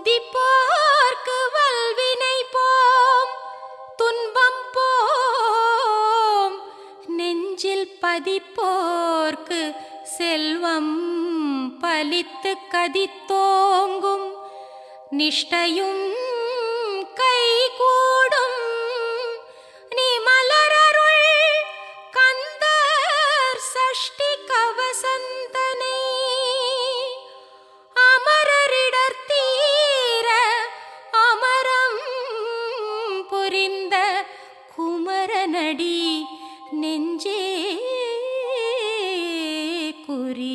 துதிப்போர்க்கு வல்வினை போம், துன்பம் போம். நெஞ்சில் பதிப்போர்க்கு செல்வம் பலித்து கதித்தோங்கும். நிஷ்டையும் கைகூடும். நீ மலரருள் கந்தர் சஷ்டி கவசந்தனை, அமரரிடர் தீர அமரம் புரிந்த குமரனடி நெஞ்சே குறி.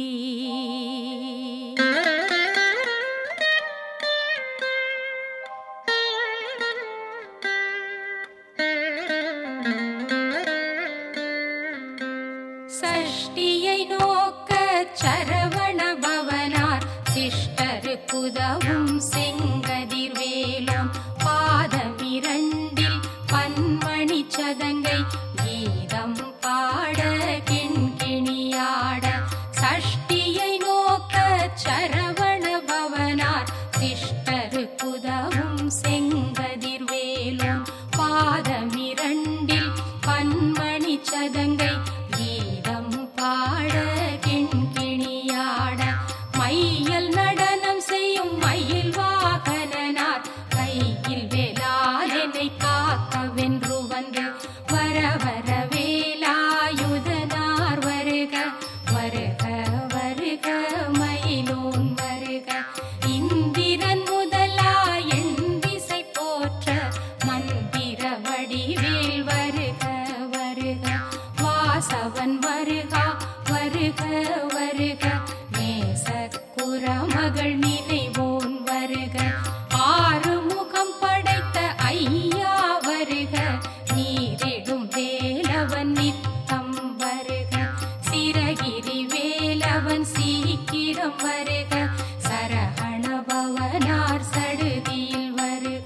சஷ்டியை நோக்க சரவண பவனார் சிஷ்டருக்குதவும் செங்கதிர்வேலோன், பாதமிரண்டில் பன்மணி சதங்கை கீதம் பாட கிண்கிணியாட. சஷ்டியை நோக்க சரவண பவனார் சிஷ்டருக்குதவும் செங்கதிர்வேலோன், பாதமிரண்டில் பன்மணி சதங்கை கீதம் பாட கிண்கிணியாட. மையல் நடனம் செய்யும் மயில் வாகனனார் கையில் வேலாயனை காக்க வென்று வந்து, வர வர வேலாயுதனார் வருக வருக வருக மயிலோன் வருக. இந்திரன் முதலா எண் திசை போற்ற மந்திர வடிவேல் வருக வருக. வாசவன் வருகா வருக வருக. நேசக்குற மகள் நினைவோன் வருக. ஆறு முகம் படைத்த ஐயா வருக. நீரிடும் வேலவன் நித்தம் வருக. சிரகிரி வேலவன் சீக்கிரம் வருக. சரஹண பவனார் சடுதியில் வருக.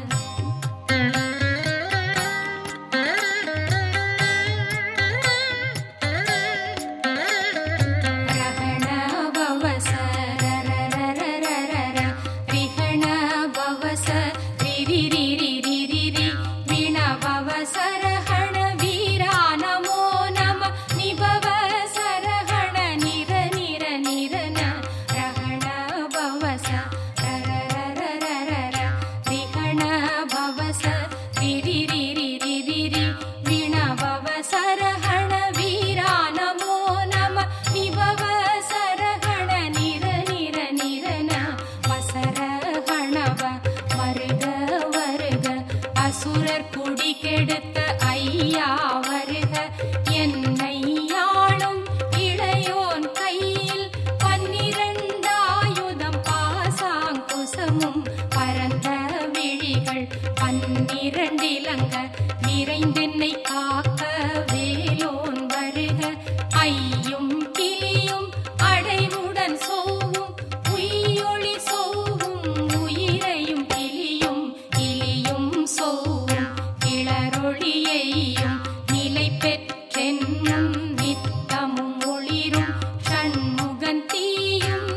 அசுரர் குடி கெடுத்த ஐயா வருக. என்னை யாழும் இளையோன் கையில் 12 ஆயுதம் பாசாங்குசமும் பரந்த விழிகள் 12 இலங்க நிறைந்தென்னை காக்க வேலோன் வருக. ஐயும் கிளியும் அடைவுடன் சோவும் உயிரொளி சோவும் உயிரையும் கிளியும் இலியும் சோவும் கிளரொளியையும் நிலை பெற்றென்னும் நித்தமும் ஒளிரும் ஷண்முகன் தீயும்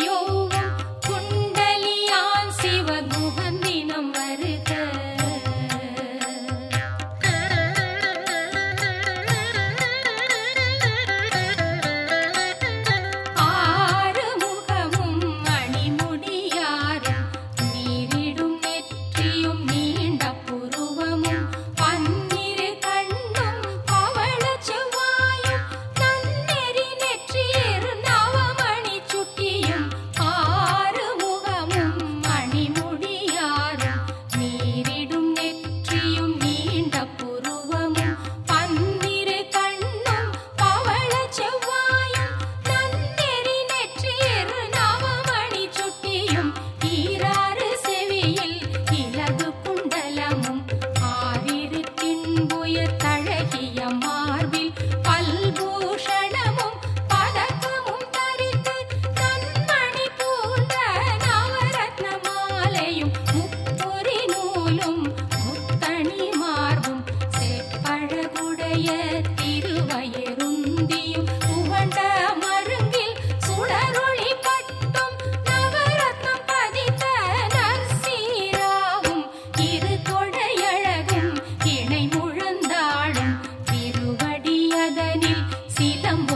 தனியொளியோவும் குண்டலியான் சிவகுகந்தினம் வருக.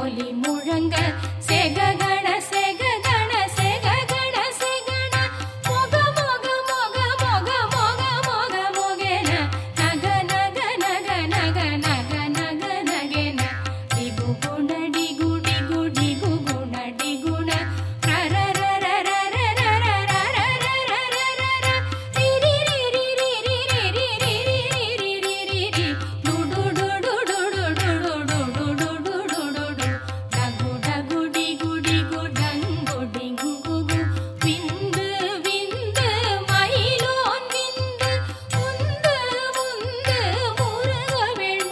ஒலி முழங்க செககண செககண செககண செகண மொக மொக மொக மொக மொக மொக மொகென நக நக நக நக நக நக நகென டிகு குண டிகு டிகு டிகு குண டிகுண ரர ரர ரர ரர ரர ரர ரி ரி ரி ரி ரி ரி ரி ரி ரி ரி ரி ரி டு டு டு டு டு டு டு டு டு டு டு டு டு டு டகு டகு டிகு டிகு டங்கு டிங்கு கு விந்து விந்து மயிலோன் விந்து முந்து முந்து முருகவேள்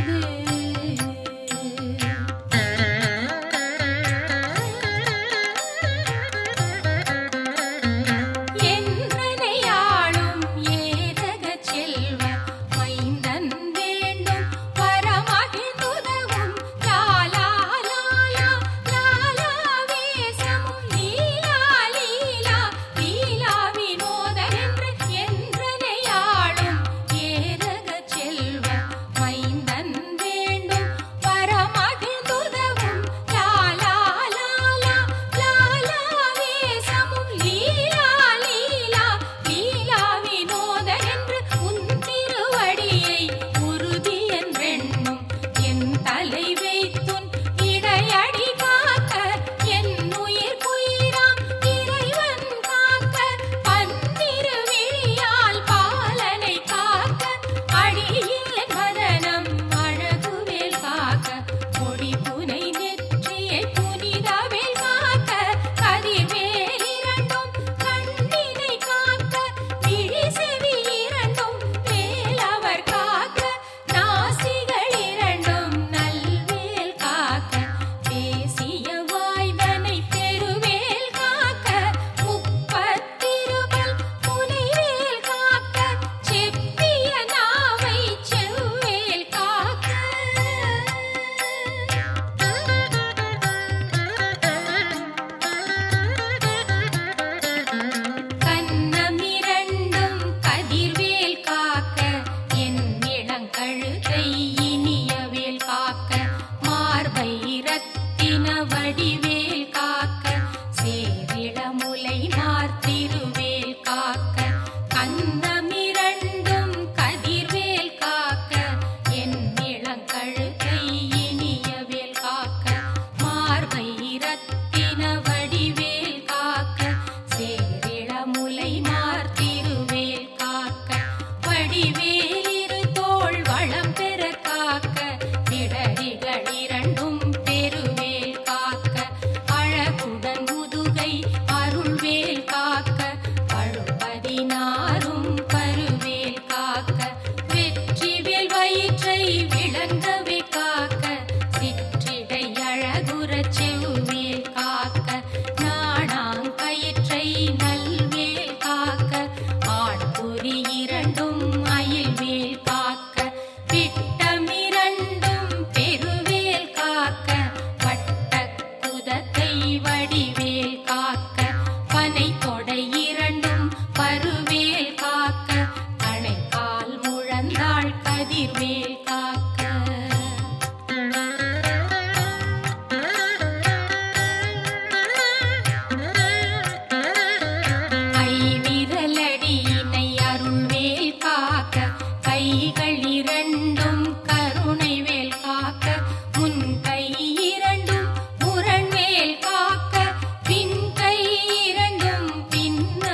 முந்து என்றனையாளும் ஏதகச் செல்வ மைந்தன் வேண்டும் வரமகிழ்ந்துதவும் லாலா லாலா லாலா வேசமும் லீலா லீலா லீலா வினோதமென்று என்றனையாளும் ஏதகச் செல்வ மைந்தன் வேண்டும் வரமகிழ்ந்துதவும் லாலா லாலா லாலா வேசமும் லீலா லீலா லீலா வினோதமென்று உன் திருவடியை உறுதி என்றெண்ணும் என் தலை வைத்துன் இடையடி காக்க என் உயிர் குயிராம் இறைவன் காக்க பன்னிரு விழியால் பாலனை காக்க அடியில் மதனம் அழகுவேல் காக்க கொடி புனை நெற்றியை புனிதவேல் காக்க கதிர்வேல் இரண்டும் கண்ணினை காக்க விழி செவி இரண்டும் வேலவர் காக்க நாசிகள் இரண்டும் நல்வேல் காக்க பேசிய வாய்தனை பெருவேல் காக்க முப்பத்திருபல் புனைவேல் காக்க செப்பிய நாவை செவ்வேல் காக்க கன்னமிரண்டும் கதிர்வேல் காக்க என் இளங்கழுத்தை இனியவேல் காக்க மார்பை ரத்தின வடிவேல் காக்க சேரிளமுலை மார்த்திருவேல் காக்க கன்னமிரண்டும் கதிர்வேல் காக்க என் இளங்கழுத்தை இனியவேல் காக்க மார்பை ரத்தின வடிவேல் காக்க சேரிளமுலை மார்த்திருவேல் காக்க வடிவேலிரு தோள் வளம் பெற காக்க பிடரிகள் இரண்டும் பெருவேல் காக்க அழகுடன் முதுகை அருள்வேல் காக்க பழுபதினாரும் பருவேல் காக்க வெற்றிவேல் வயிற்றை விளங்கவே காக்க சிற்றிடை அழகுறச் செவ்வேல் காக்க நாணாங்கயிற்றை நல்வேல் காக்க ஆண்புரி இரண்டும் அயில்வேல் காக்க விட்டமிரண்டும் பெருவேல் காக்க வட்டக்குதத்தை வடிவேல் காக்க பனை தொடை இரண்டும் பருவேல் காக்க கணைக்கால் முழந்தாள் கதிர்வேல் காக்க கைவிரலடியினை அருள்வேல் காக்க கைகள் இரண்டும் கருணைவேல் காக்க முன் கை இரண்டும் முரண்வேல் காக்க பின் கை இரண்டும் பின்ன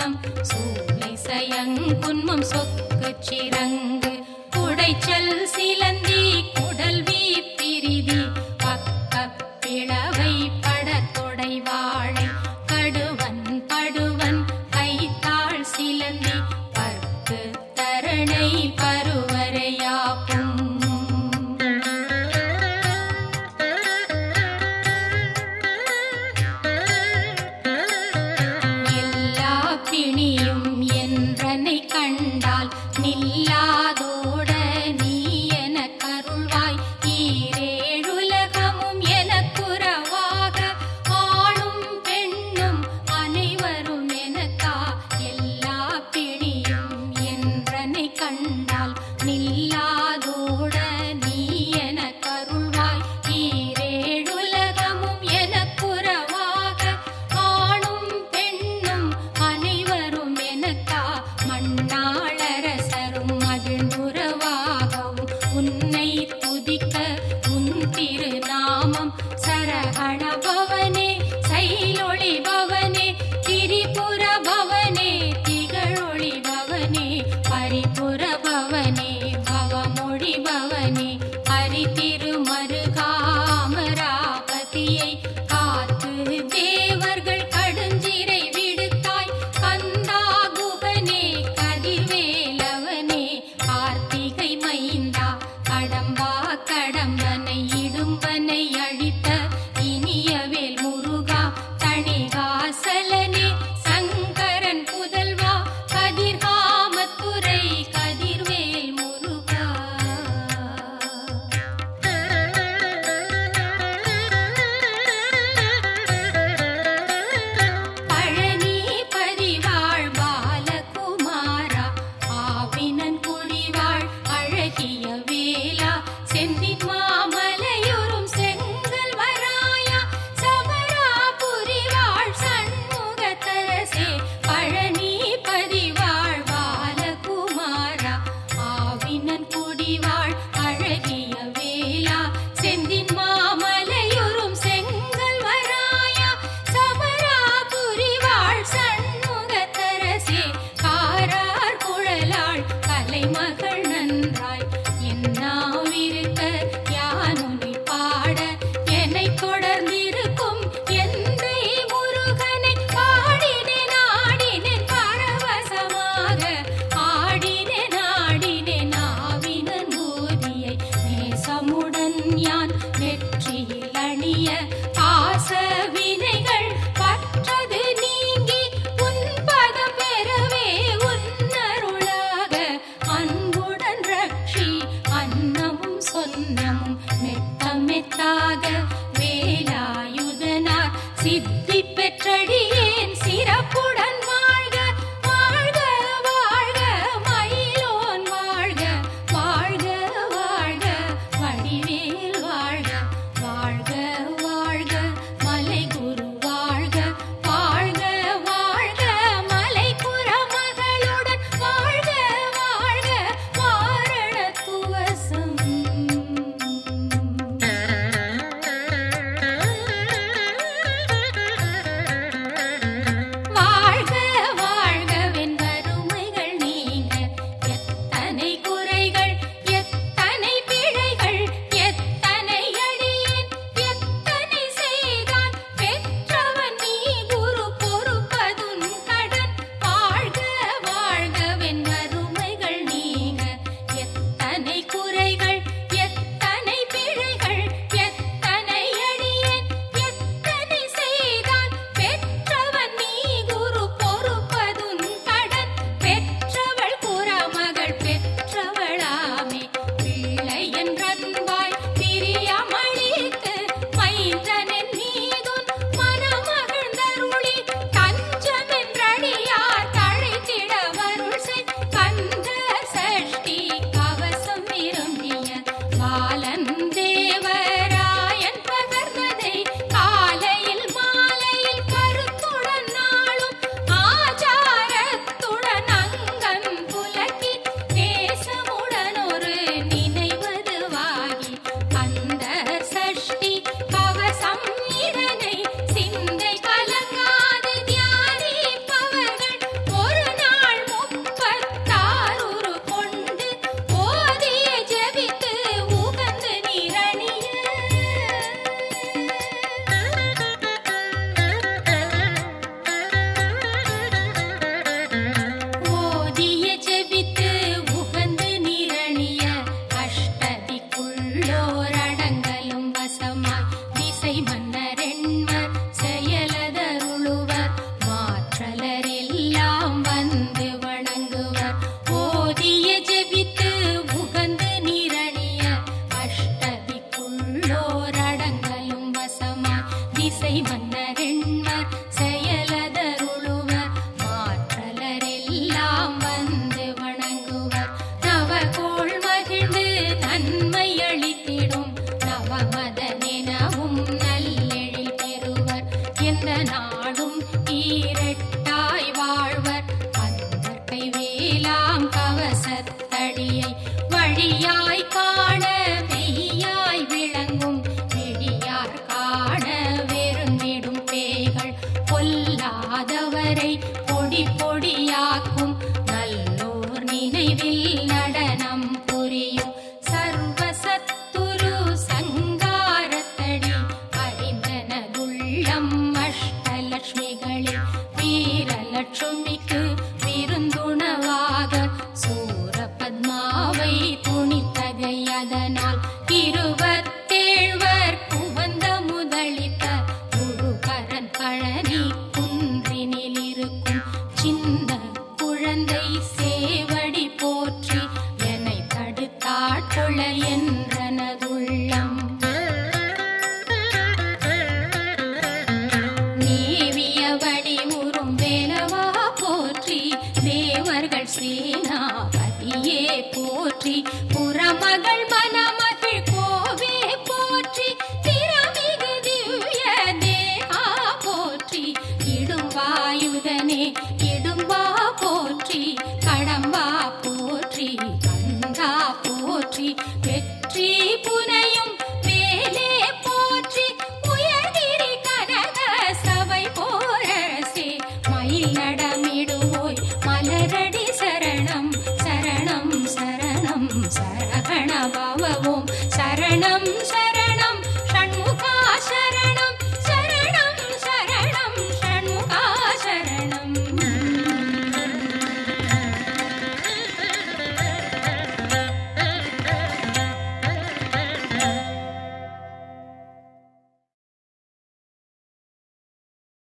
சின்னம் சூளை சயங்குன்மம் சொக்கு சிறங்கு குடைச்சல் சிலந்தி குடல்வி பிரிதி பக்கப்பிளவை படத்தொடை வாழை கடுவன் படுவன் கைத்தாள் சிலந்தி பற்கு தரணை பருவரையாப்பும் எல்லா பிணியும் என்றனை கண்டால் நில்லாதோட நீ என கருள்வாய் பொடி பொடியாக்கும் நல்லோர் நினைவில் நடனம் புரியும் சர்வசத்துரு சங்காரத்தடி அறிந்தனதுள்ளம் அஷ்டலட்சுமிகளில் வீரலட்சுமிக்கு விருந்துணவாக சூர பத்மாவை துணித்தகை அதனால் 27 குவந்த முதலித்த முருகரன் பழனி குன்றினில் இருக்கும் சின்ன குழந்தை சேவடி போற்றி என்னை தடுத்தாட்கொள்ள என்றனதுள்ளம் நீவியபடி உறும் வேலவா போற்றி தேவர்கள் சேனாபதியே போற்றி புறமகள் மணமகள் கோவே போற்றி திறமிகு திவ்ய தேகா போற்றி இடும்பாயுதனே இடும்பா போற்றி கடம்பா போற்றி கந்தா போற்றி வெற்றி புனையும் வேலே போற்றி உயர்கிரி கனக சபை போரரசே மயில் நடமிடுவோய் மலரடி சரணம் சரணம் சரணம் சரகண பவ ஓம் சரணம்